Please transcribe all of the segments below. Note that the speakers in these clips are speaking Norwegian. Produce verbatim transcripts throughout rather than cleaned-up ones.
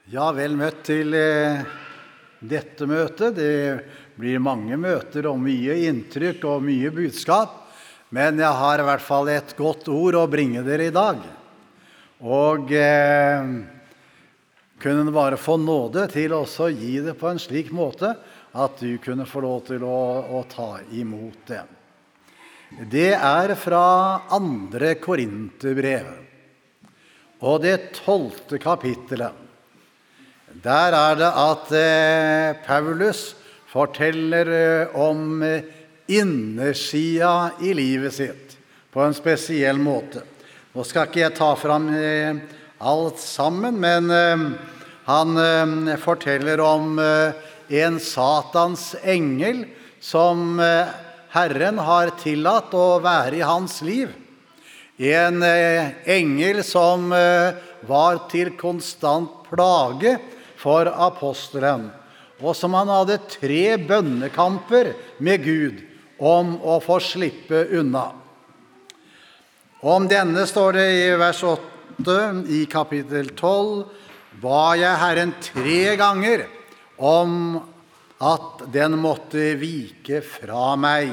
Ja, vel møtt til eh, dette møtet. Det blir mange møter og mye inntrykk og mye budskap, men jeg har i hvert fall et godt ord å bringe dere i dag. Og eh, kunne det bare få nåde til også å gi det på en slik måte at du kunne få lov til å, å ta imot det. Det er fra andre Korinterbrev, og det tolvte kapittelet. Der er det at eh, Paulus forteller eh, om eh, innersida i livet sitt på en spesiell måte. Nå skal ikke jeg ta fram eh, alt sammen, men eh, han eh, forteller om eh, en Satans engel som eh, Herren har tillatt å være i hans liv. En eh, engel som eh, var til konstant plage for apostelen, og som han hadde tre bønnekamper med Gud om å få slippe unna. Om denne står det i vers åtte i kapittel tolv, ba jeg Herren tre ganger om at den måtte vike fra meg.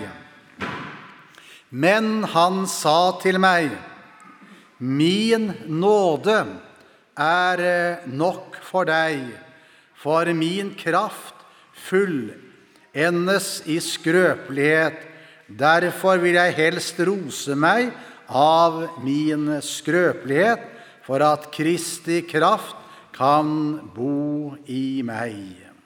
Men han sa til meg, min nåde er nok for deg, for min kraft fullendes i skrøpelighet. Derfor vil jeg helst rose meg av min skrøpelighet, for at Kristi kraft kan bo i meg.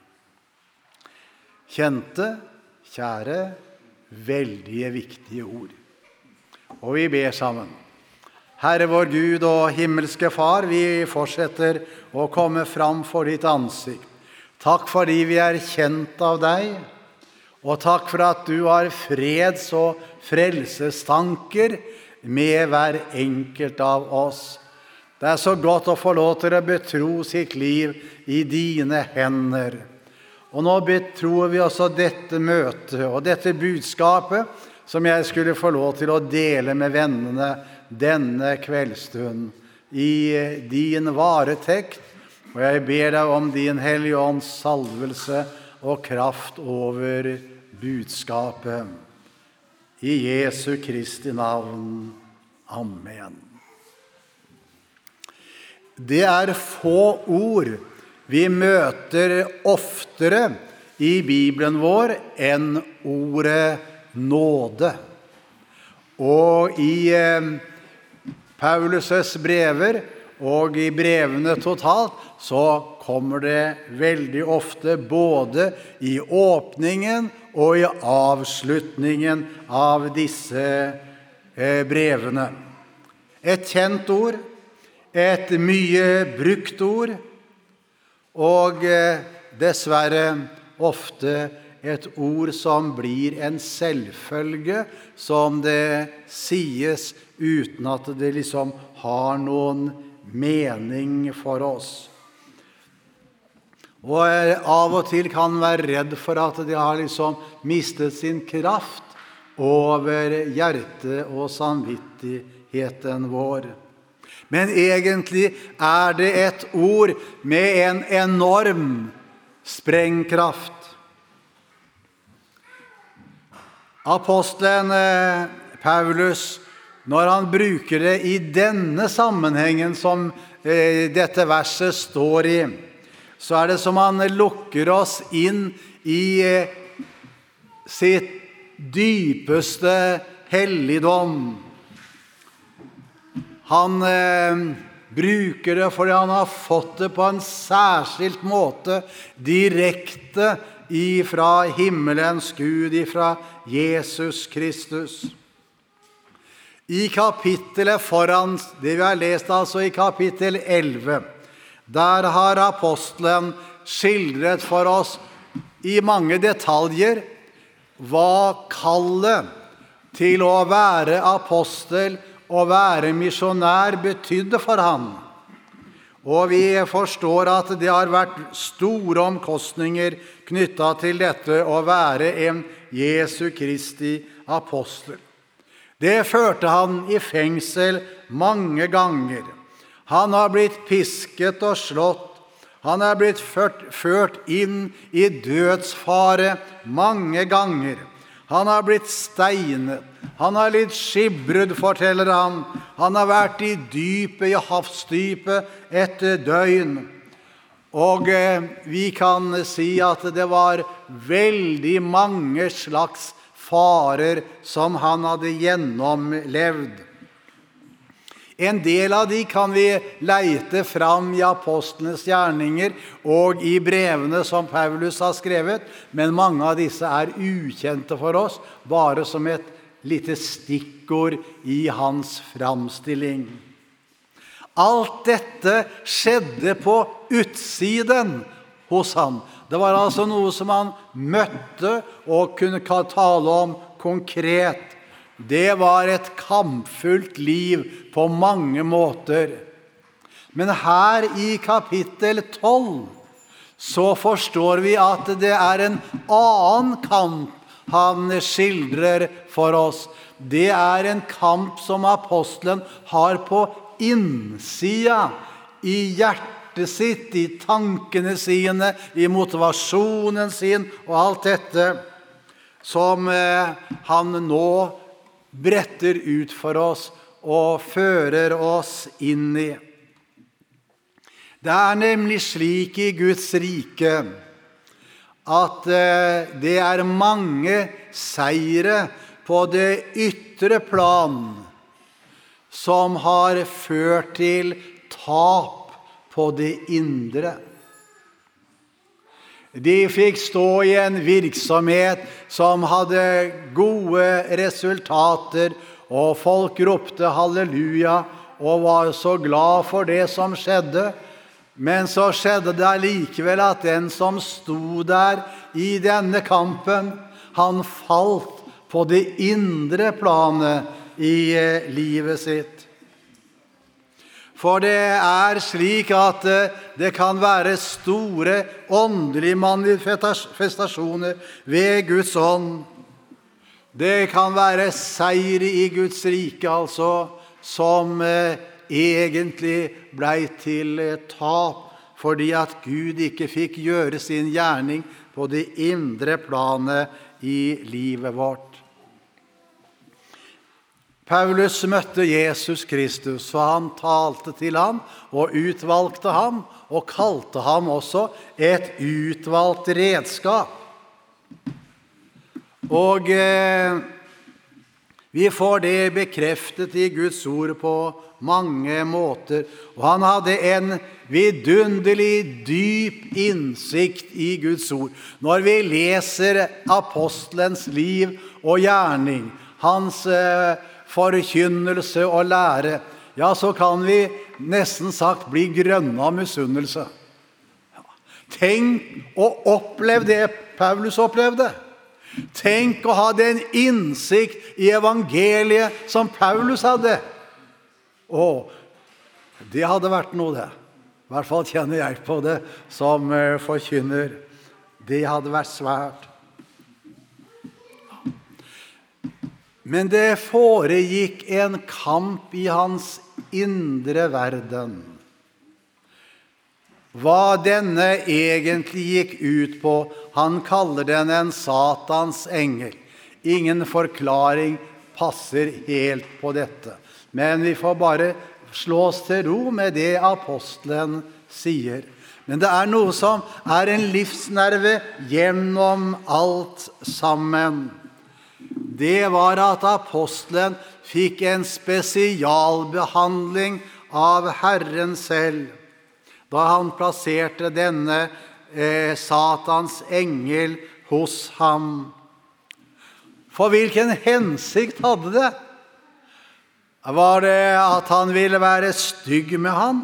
Kjente, kjære, veldig viktige ord. Og vi ber sammen. Herre vår Gud og himmelske Far, vi fortsetter å komme fram for ditt ansikt. Takk fordi vi er kjent av deg, og takk for at du har freds- og frelsestanker med hver enkelt av oss. Det er så godt å få lov til å betro sitt liv i dine hender. Og nå betror vi også dette møtet og dette budskapet som jeg skulle få lov til å dele med vennene denne kveldstund i din varetekt, og jeg ber deg om din Hellige Ånds salvelse og kraft over budskapet. I Jesu Kristi navn. Amen. Det er få ord vi møter oftere i Bibelen vår enn ordet nåde. Og i eh, Paulus' brever og i brevene totalt så kommer det veldig ofte både i åpningen og i avslutningen av disse eh, brevene. Et kjent ord, et mye brukt ord, og eh, dessverre ofte et ord som blir en selvfølge, som det sies uten at det liksom har noen mening for oss. Og av og til kan være redd for at de har liksom mistet sin kraft over hjertet og samvittigheten vår. Men egentlig er det et ord med en enorm sprengkraft. Apostelen Paulus, når han bruker det i denne sammenhengen som eh, dette verset står i, så er det som han lukker oss inn i eh, sitt dypeste helligdom. Han eh, bruker det fordi han har fått det på en særskilt måte, direkte ifra himmelens Gud, ifra Jesus Kristus. I kapittelet foran, det vi har lest altså i kapittel elleve, der har apostelen skildret for oss i mange detaljer hva kallet til å være apostel og være misjonær betydde for han. Og vi forstår at det har vært store omkostninger knyttet til dette å være en Jesu Kristi apostel. Det førte han i fengsel mange ganger. Han har blitt pisket og slått. Han er blitt ført, ført inn i dødsfare mange ganger. Han har blitt steinet. Han har litt skibbrud, forteller han. Han har vært i dypet, i havsdypet, et døgn. Og eh, vi kan si at det var veldig mange slags farer som han hadde gjennomlevd. En del av de kan vi leite fram i apostlenes gjerninger og i brevene som Paulus har skrevet, men mange av disse er ukjente for oss, bare som et lite stikkord i hans framstilling. Alt dette skjedde på utsiden hos han. Det var altså noe som han møtte og kunne tale om konkret. Det var et kampfullt liv på mange måter. Men her i kapittel tolv så forstår vi at det er en annen kamp han skildrer for oss. Det er en kamp som apostelen har på innsida, i hjertet sitt, i tankene sine, i motivasjonen sin og alt dette som eh, han nå bretter ut for oss og fører oss inn i. Det er nemlig slik i Guds rike at eh, det er mange seire på det ytre plan som har ført til tap på det indre. De fikk stå i en virksomhet som hadde gode resultater, og folk ropte halleluja og var så glad for det som skjedde. Men så skjedde det likevel at den som sto der i denne kampen, han falt på det indre planet i livet sitt. For det er slik at det kan være store åndelige manifestasjoner ved Guds ånd. Det kan være seier i Guds rike, altså, som eh, egentlig ble til eh, tap, fordi at Gud ikke fikk gjøre sin gjerning på det indre planet i livet vårt. Paulus møtte Jesus Kristus, og han talte til ham og utvalgte ham, og kalte ham også et utvalgt redskap. Og eh, vi får det bekreftet i Guds ord på mange måter. Og han hadde en vidunderlig dyp innsikt i Guds ord. Når vi leser apostelens liv og gjerning, hans eh, forkynnelse og lære, ja, så kan vi nesten sagt bli grønne av misunnelse. Tenk å oppleve det Paulus opplevde. Tenk å ha den innsikt i evangeliet som Paulus hadde. Å, det hadde vært noe det. I hvert fall kjenner jeg på det som forkynner. Det hadde vært svært. Men det foregikk en kamp i hans indre verden. Hva denne egentlig gikk ut på, han kaller den en Satans engel. Ingen forklaring passer helt på dette. Men vi får bare slå oss til ro med det apostelen sier. Men det er noe som er en livsnerve gjennom alt sammen. Det var at apostelen fikk en spesialbehandling av Herren selv, da han plasserte denne eh, Satans engel hos ham. For hvilken hensikt hadde det? Var det at han ville være stygg med han?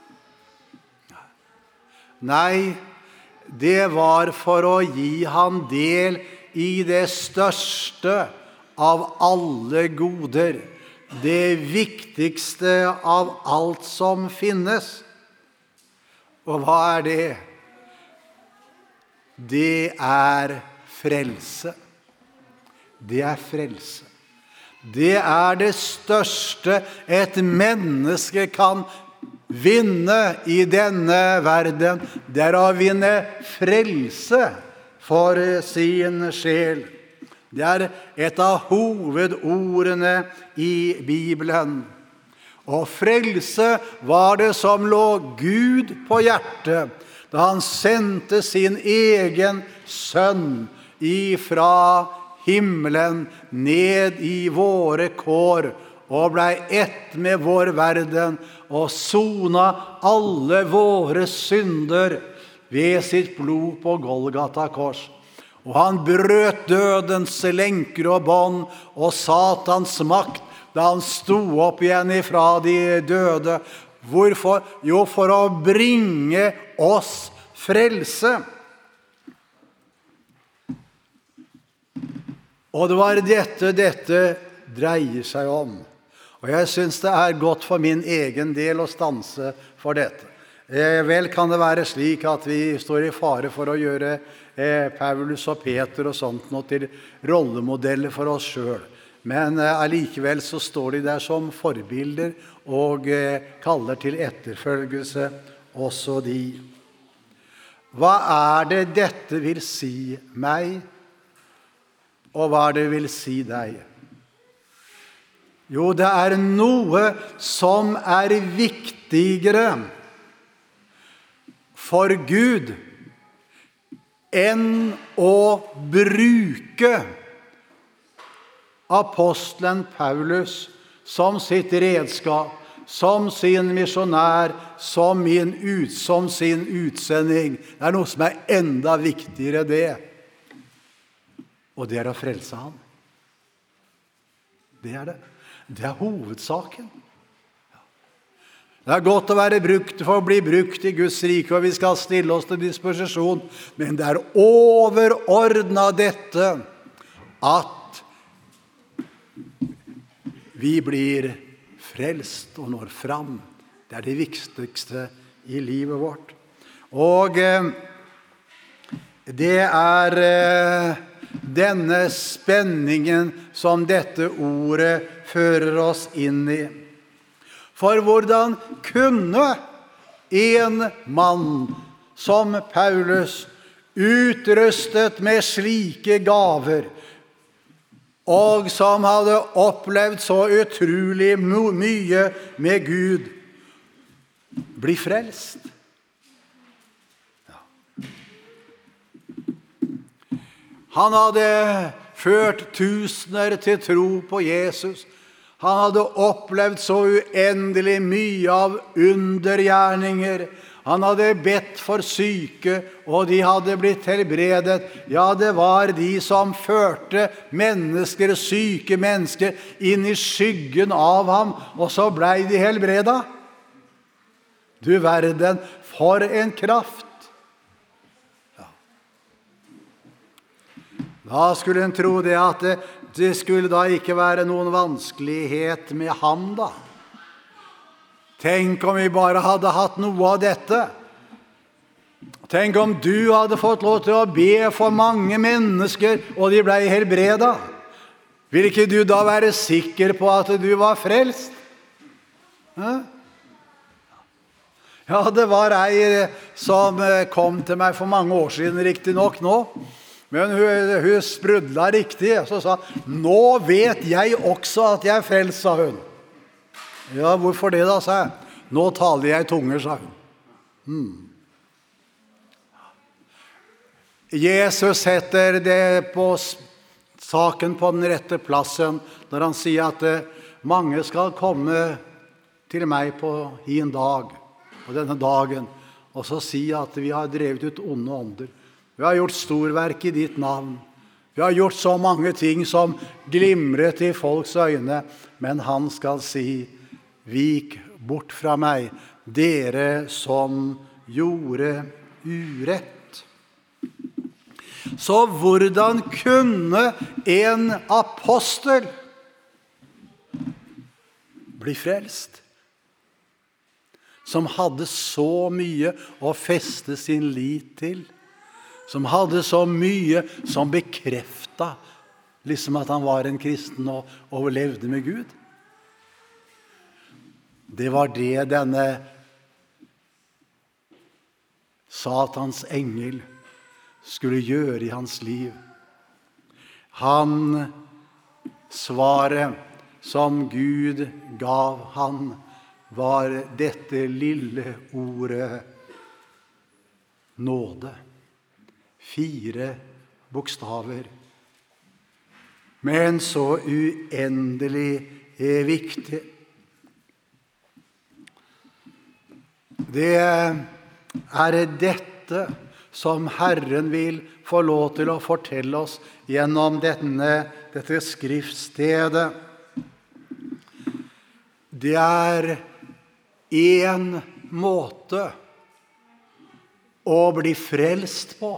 Nei, det var for å gi han del i det største av alle goder, det viktigste av alt som finnes. Og hva er det? Det er frelse. Det er frelse. Det er det største et menneske kan vinne i denne verden, det er å vinne frelse for sin sjel. Det er et av hovedordene i Bibelen. Og frelse var det som lå Gud på hjertet, da han sendte sin egen sønn ifra himmelen ned i våre kår, og ble ett med vår verden, og sona alle våre synder ved sitt blod på Golgata kors. Og han brøt dødens lenker og bånd og Satans makt da han sto opp igjen ifra de døde. Hvorfor? Jo, for å bringe oss frelse. Og det var dette dette dreier seg om. Og jeg synes det er godt for min egen del å stanse for dette. Eh, vel kan det være slik at vi står i fare for å gjøre eh, Paulus og Peter og sånt noe til rollemodeller for oss selv. Men eh, allikevel så står de der som forbilder og eh, kaller til etterfølgelse også de. Hva er det dette vil si meg, og hva det vil si deg? Jo, det er noe som er viktigere for Gud enn å bruke apostelen Paulus som sitt redskap, som sin misjonær, som, min ut, som sin utsending. Det er noe som er enda viktigere det. Og det er å frelse han. Det er det. Det er hovedsaken. Det er godt å være brukt for å bli brukt i Guds rike, og vi skal stille oss til disposisjon. Men det er overordnet dette at vi blir frelst og når fram. Det er det viktigste i livet vårt. Og eh, det er eh, denne spenningen som dette ordet fører oss inn i. For hvordan kunne en mann som Paulus, utrustet med slike gaver, og som hadde opplevd så utrolig mye med Gud, bli frelst? Ja. Han hadde ført tusener til tro på Jesus. Han hadde opplevd så uendelig mye av undergjerninger. Han hadde bedt for syke, og de hadde blitt helbredet. Ja, det var de som førte mennesker, syke mennesker, inn i skyggen av ham, og så ble de helbredet. Du verden, for en kraft! Ja. Da skulle en tro det at det, det skulle da ikke være noen vanskelighet med ham da. Tenk om vi bare hadde hatt noe av dette. Tenk om du hadde fått lov til å be for mange mennesker, og de ble helbredet. Vil ikke du da være sikker på at du var frelst? Ja, ja det var ei som kom til meg for mange år siden, riktig nok nå. Men hun, hun sprudla riktig, så sa, nå vet jeg også at jeg er frelst, sa hun. Ja, hvorfor det da, sa jeg. Nå taler jeg tunger, sa hun. Hmm. Jesus setter det på saken på den rette plassen, når han sier at mange skal komme til meg på en dag, på denne dagen, og så sier at vi har drevet ut onde ånder. Vi har gjort storverk i ditt navn. Vi har gjort så mange ting som glimret i folks øyne, men han skal si, vik bort fra meg, dere som gjorde urett. Så hvordan kunne en apostel bli frelst? Som hadde så mye å feste sin lit til. Som hadde så mye som bekreftet liksom at han var en kristen og, og levde med Gud. Det var det denne Satans engel skulle gjøre i hans liv. Han, svaret som Gud gav han, var dette lille ordet nåde. Fire bokstaver, men så uendelig viktig. Det er dette som Herren vil få lov til å fortelle oss gjennom denne, dette skriftstedet. Det er en måte å bli frelst på,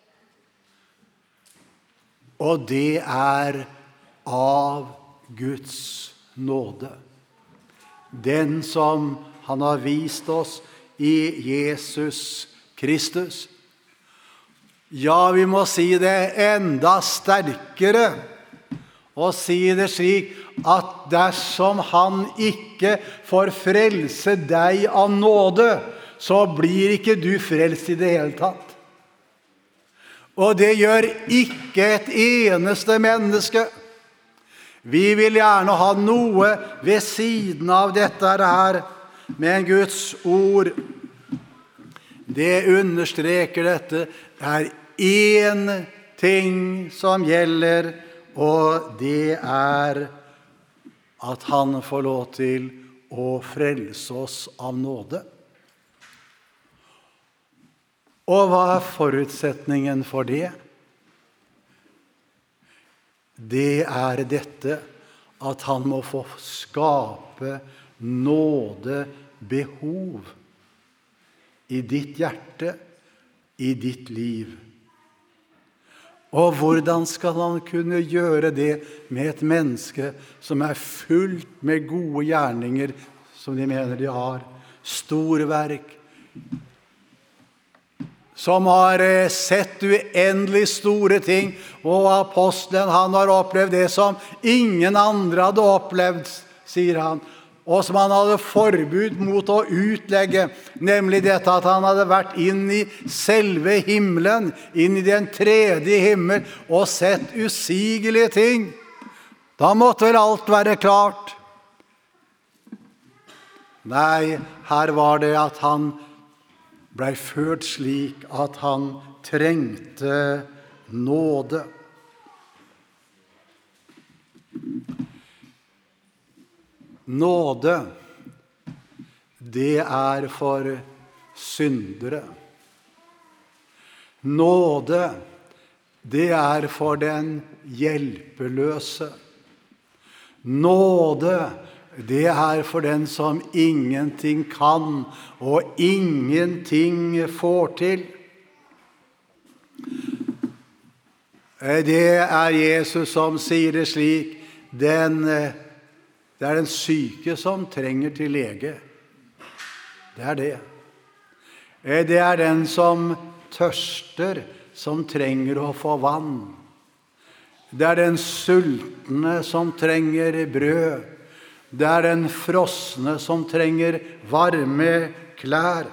og det er av Guds nåde. Den som han har vist oss i Jesus Kristus. Ja, vi må si det enda sterkere, og si det slik at dersom han ikke får frelse deg av nåde, så blir ikke du frelst i det hele tatt. Og det gjør ikke et eneste menneske. Vi vil gjerne ha noe ved siden av dette her, men Guds ord, det understreker dette. Det er én ting som gjelder, og det er at han får lov til å frelse oss av nåde. Og hva er forutsetningen for det? Det er dette at han må få skape nådebehov i ditt hjerte, i ditt liv. Og hvordan skal han kunne gjøre det med et menneske som er fullt med gode gjerninger, som de mener de har, storverk, som har sett uendelig store ting, og apostelen, han har opplevd det som ingen andre hadde opplevd, sier han, og som han hadde forbud mot å utlegge, nemlig dette at han hadde vært inn i selve himmelen, inn i den tredje himmel, og sett usigelige ting. Da måtte vel alt være klart. Nei, her var det at han ble ført slik at han trengte nåde. Nåde, det er for syndere. Nåde, det er for den hjelpeløse. Nåde, det er for den som ingenting kan og ingenting får til. Det er Jesus som sier det slik, den, det er den syke som trenger til lege. Det er det. Det er den som tørster, som trenger å få vann. Det er den sultne som trenger brød. Det er den frosne som trenger varme klær.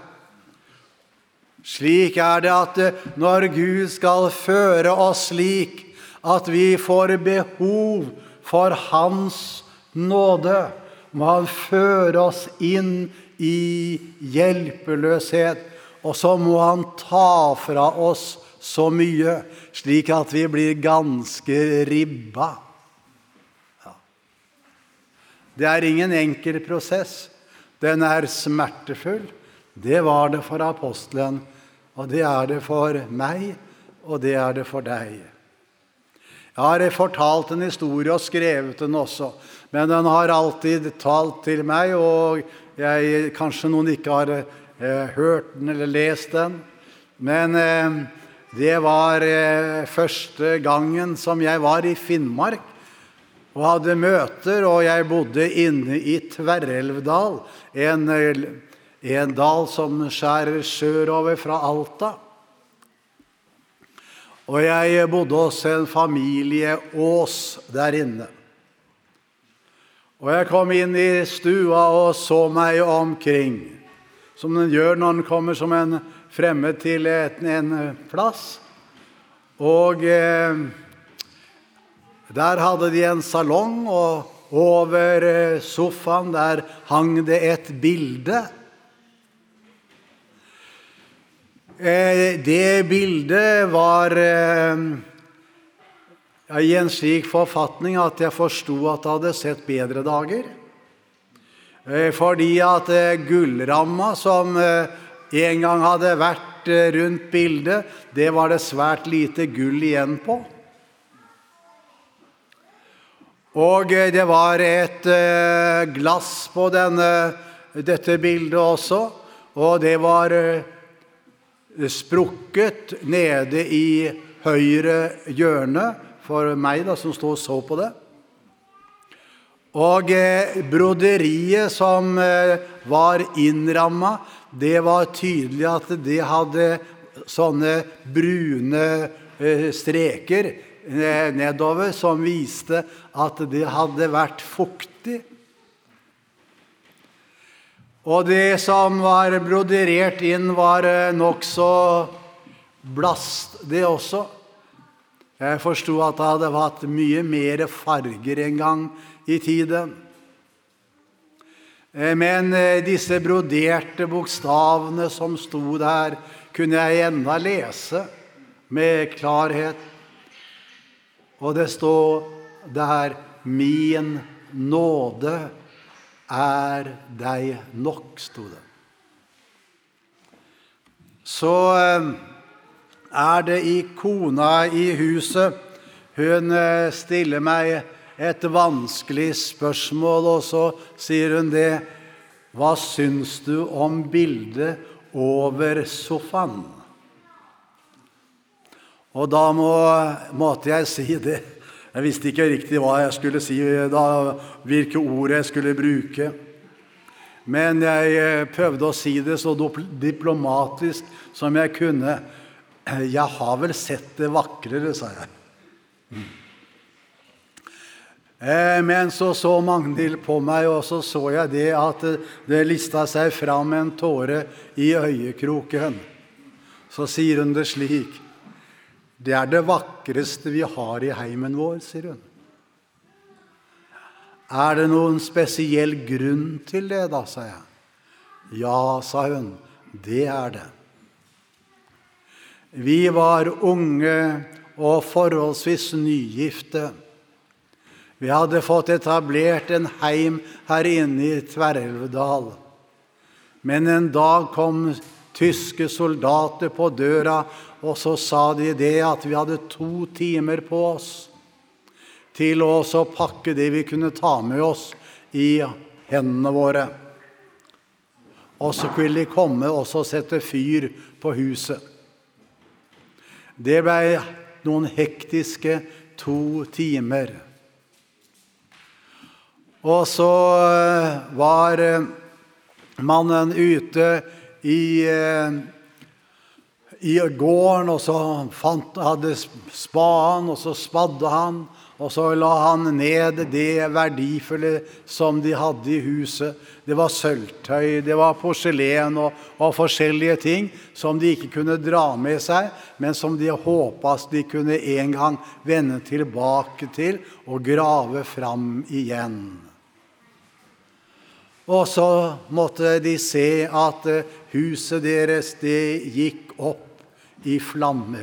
Slik er det at når Gud skal føre oss slik at vi får behov for hans nåde, må han føre oss inn i hjelpeløshet, og så må han ta fra oss så mye, slik at vi blir ganske ribba. Det er ingen enkel prosess. Den er smertefull. Det var det for apostelen, og det er det for meg, og det er det for deg. Jeg har fortalt en historie og skrevet den også, men den har alltid talt til meg, og jeg, kanskje noen ikke har eh, hørt den eller lest den, men eh, det var eh, første gangen som jeg var i Finnmark, og hadde møter, og jeg bodde inne i Tverrelvdal, en, en dal som skjærer sørover fra Alta. Og jeg bodde hos en familie Ås der inne. Og jeg kom inn i stua og så meg omkring, som den gjør når den kommer som en fremme til et, en plass, og eh, der hadde de en salong, og over eh, sofaen der hang det et bilde. Eh, det bildet var eh, i en slik forfatning at jeg forstod at det hadde sett bedre dager. Eh, fordi at eh, gullramma som eh, en gang hadde vært eh, rundt bildet, det var det svært lite gull igjen på. Og eh, det var et eh, glass på denne, dette bildet også, og det var eh, sprukket nede i høyre hjørne for meg da, som stod og så på det. Og eh, broderiet som eh, var innrammet, det var tydelig at det hadde sånne brune eh, streker eh, nedover som viste at det hadde vært fuktig. Og det som var broderert inn var nok så blast det også. Jeg forstod at det hadde vært mye mer farger en gang i tiden. Men disse broderte bokstavene som stod der, kunne jeg enda lese med klarhet. Og det stod der, min nåde er deg nok, stod det. Så er det i kona i huset. Hun stiller meg et vanskelig spørsmål, og så sier hun det. Hva syns du om bildet over sofaen? Og da må, måtte jeg si det. Jeg visste ikke riktig hva jeg skulle si, da, hvilke ord jeg skulle bruke. Men jeg prøvde å si det så diplomatisk som jeg kunne. Jeg har vel sett det vakrere, sa jeg. Men så så Magnhild på meg, og så så jeg det at det listet seg fram en tåre i øyekroken. Så sier hun det slik. Det er det vakreste vi har i heimen vår, sier hun. Er det noen spesiell grunn til det da, sa jeg. Ja, sa hun, det er det. Vi var unge og forholdsvis nygifte. Vi hadde fått etablert en heim her inne i Tverrelvdal. Men en dag kom tyske soldater på døra, og så sa de det at vi hadde to timer på oss til å pakke det vi kunne ta med oss i hendene våre. Og så ville de komme og sette fyr på huset. Det ble noen hektiske to timer. Og så var mannen ute i i gården, og så fant, hadde spaden, og så spadde han, og så la han ned det verdifulle som de hadde i huset. Det var sølvtøy, det var porselen og, og forskjellige ting som de ikke kunne dra med seg, men som de håpet de kunne en gang vende tilbake til og grave fram igjen. Og så måtte de se at huset deres, det gikk opp i flammer.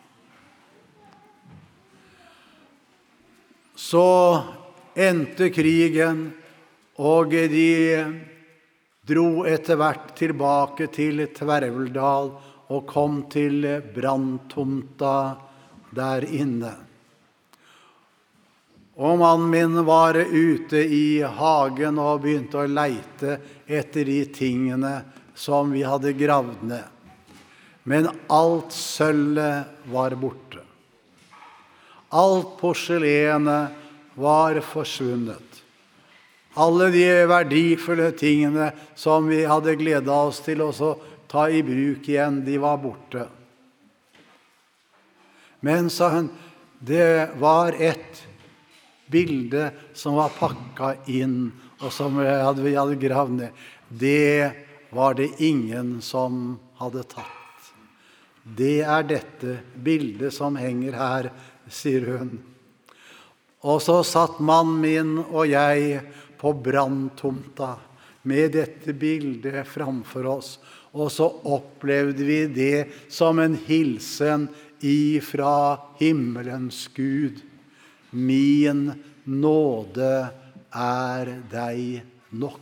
Så endte krigen, og de dro etter hvert tilbake til Tverrelvdal og kom til branntomta der inne. Og mannen min var ute i hagen og begynte å leite etter de tingene som vi hadde gravd ned. Men alt sølvet var borte. Alt porselenet var forsvunnet. Alle de verdifulle tingene som vi hadde gledet oss til å ta i bruk igjen, de var borte. Men, sa hun, det var et bilde som var pakket inn, og som vi hadde, vi hadde gravd ned. Det var det ingen som hadde tatt. det er dette bildet som henger her, sier hun. Og så satt mannen min og jeg på branntomta med dette bildet framfor oss, og så opplevde vi det som en hilsen ifra himmelens Gud. Min nåde er deg nok.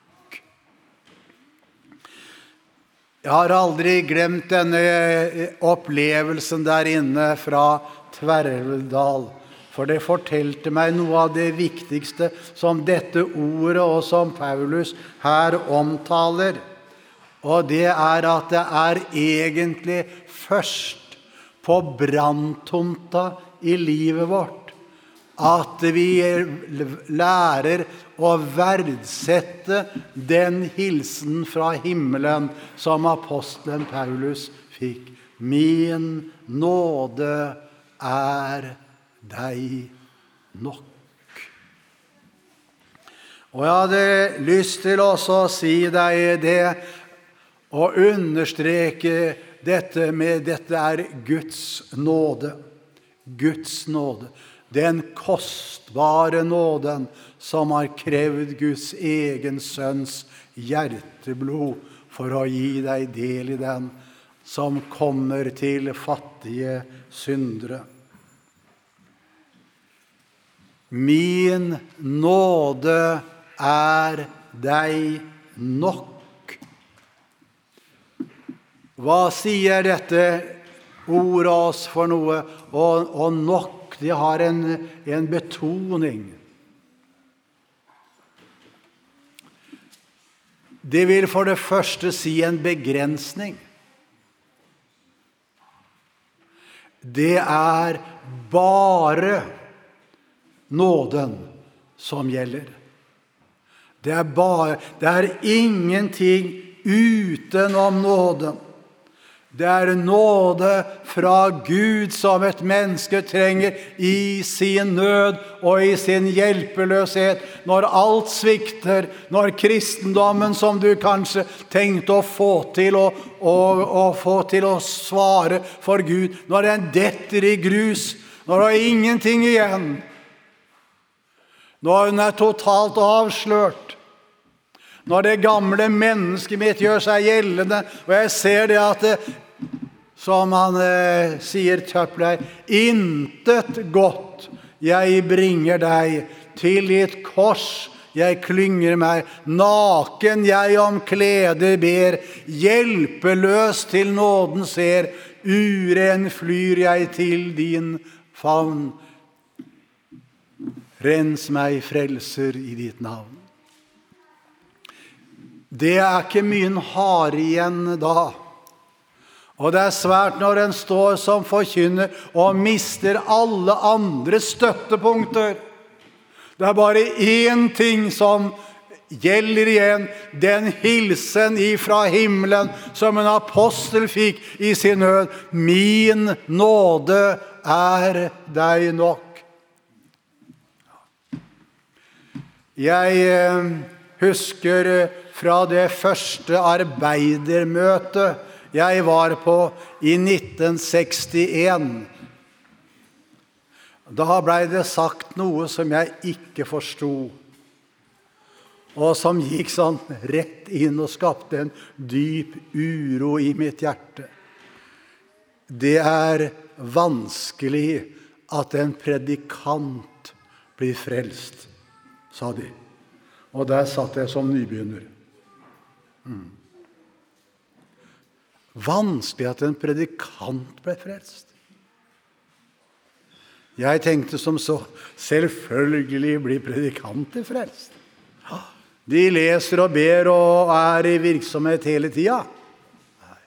Jeg har aldri glemt denne opplevelsen der inne fra Tverreldal, for det fortalte meg noe av det viktigste som dette ordet og som Paulus her omtaler. Og det er at det er egentlig først på branntomta i livet vårt at vi lærer å verdsette den hilsen fra himmelen som apostelen Paulus fikk. Min nåde er deg nok. Og jeg hadde lyst til også å si deg det, og understreke dette med dette er Guds nåde. Guds nåde. Den kostbare nåden som har krevd Guds egen sønns hjerteblod for å gi deg del i den, som kommer til fattige syndere. Min nåde er deg nok. Hva sier dette ordet oss for noe? Og, og nok, det har en, en betoning. Det vil for det første si en begrensning. Det er bare nåden som gjelder. Det er bare, det er ingenting utenom nåden. Det er nåde fra Gud som et menneske trenger i sin nød og i sin hjelpeløshet. Når alt svikter, når kristendommen som du kanskje tenkte å få til å, å, å få til å svare for Gud, når den detter i grus, når det er ingenting igjen, når den er totalt avslørt, når det gamle mennesket mitt gjør seg gjeldende, og jeg ser det at det, som han eh, sier Tøpler, intet godt jeg bringer deg, til ditt kors jeg klynger meg, naken jeg om klede ber, hjelpeløs til nåden ser, uren flyr jeg til din favn. Rens meg, frelser, i ditt navn. Det er ikke mye en har igjen da. Og det er svært når en står som forkynner og mister alle andre støttepunkter. Det er bare én ting som gjelder igjen, den hilsen ifra himmelen som en apostel fikk i sin nød. Min nåde er deg nok. Jeg husker fra det første arbeidermøtet jeg var på i nitten sekstien. Da ble det sagt noe som jeg ikke forstod, og som gikk sånn rett inn og skapte en dyp uro i mitt hjerte. Det er vanskelig at en predikant blir frelst, sa de. Og der satt jeg som nybegynner. Mm. Vanskelig at en predikant ble frelst. Jeg tenkte som så, selvfølgelig blir predikanter frelst. De leser og ber og er i virksomhet hele tiden. Nei.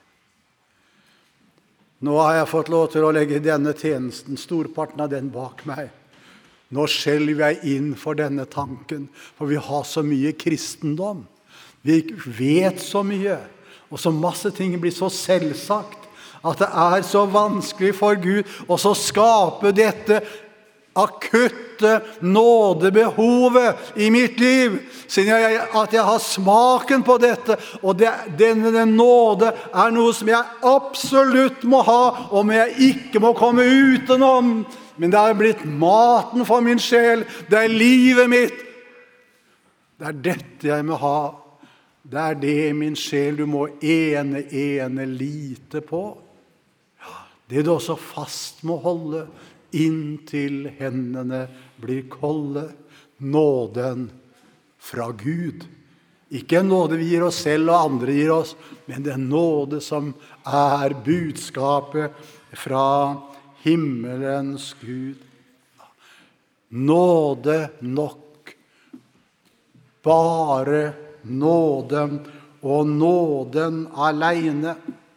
Nå har jeg fått lov til å legge denne tjenesten, storparten av den bak meg. Nå skjelver jeg inn for denne tanken, for vi har så mye kristendom. Vi vet så mye, og så masse ting blir så selvsagt, at det er så vanskelig for Gud å så skape dette akutte nådebehovet i mitt liv, siden jeg, at jeg har smaken på dette, og det, denne, denne nåde er noe som jeg absolutt må ha, og jeg ikke må komme utenom. Men det er blitt maten for min sjel, det er livet mitt. Det er dette jeg må ha. Det er det, min sjel, du må ene, ene lite på. Det du også fast må holde, inntil hendene blir kolde. Nåden fra Gud. Ikke en nåde vi gir oss selv og andre gir oss, men den nåde som er budskapet fra himmelens Gud. Nåde nok. Bare nåden og nåden alene.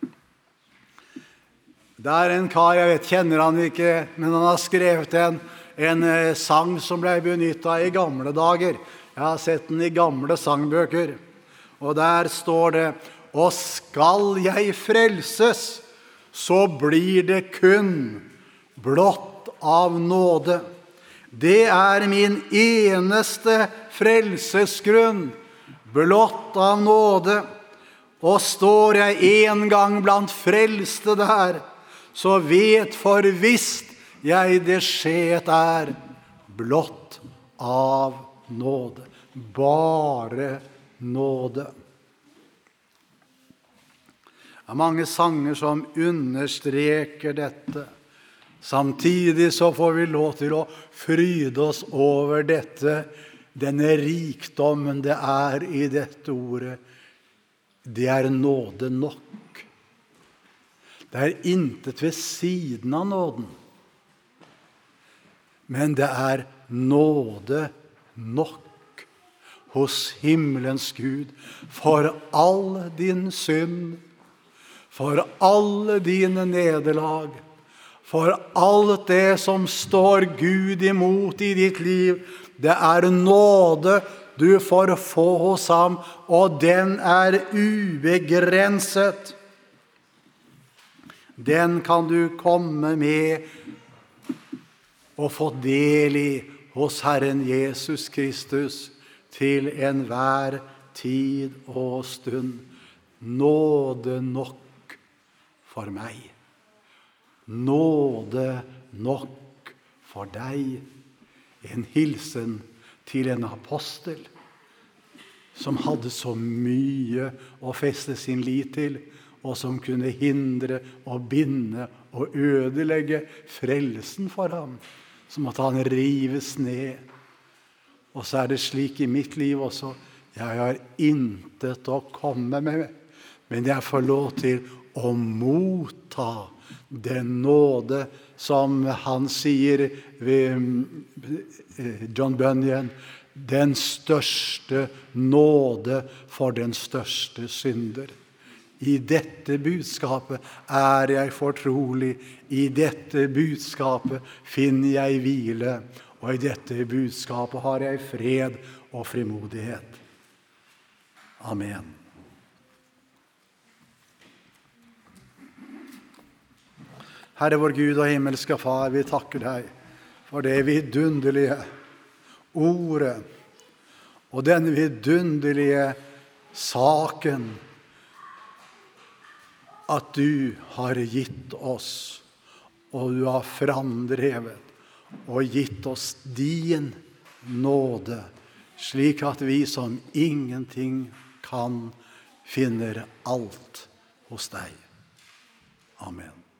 Det er en kar, jeg vet, kjenner han ikke, men han har skrevet en, en sang som ble benyttet i gamle dager. Jeg har sett den i gamle sangbøker. Og der står det: «Og skal jeg frelses, så blir det kun blott av nåde. Det er min eneste frelsesgrunn, blott av nåde. Og står jeg en gang blant frelste der, så vet for visst jeg det skjet er, blott av nåde.» Bare nåde. Det er mange sanger som understreker dette. Samtidig så får vi lov til å fryde oss over dette, denne rikdommen det er i dette ordet. Det er nåde nok. Det er intet ved siden av nåden. Men det er nåde nok hos himmelens Gud for all din synd, for alle dine nederlag, for alt det som står Gud imot i ditt liv. Det er nåde du får få hos ham, og den er ubegrenset. Den kan du komme med og få del i hos Herren Jesus Kristus til enhver tid og stund. Nåde nok for meg. Nåde nok for deg. En hilsen til en apostel som hadde så mye å feste sin lit til, og som kunne hindre og binde og ødelegge frelsen for ham. Så måtte han rives ned. Og så er det slik i mitt liv også. Jeg har intet å komme med, men jeg får lov til å motta den nåde som han sier ved John Bunyan, den største nåde for den største synder. I dette budskapet er jeg fortrolig, i dette budskapet finner jeg hvile, og i dette budskapet har jeg fred og frimodighet. Amen. Herre vår Gud og himmelske Far, vi takker deg for det vidunderlige ordet og den vidunderlige saken at du har gitt oss, og du har framdrevet og gitt oss din nåde, slik at vi som ingenting kan finner alt hos deg. Amen.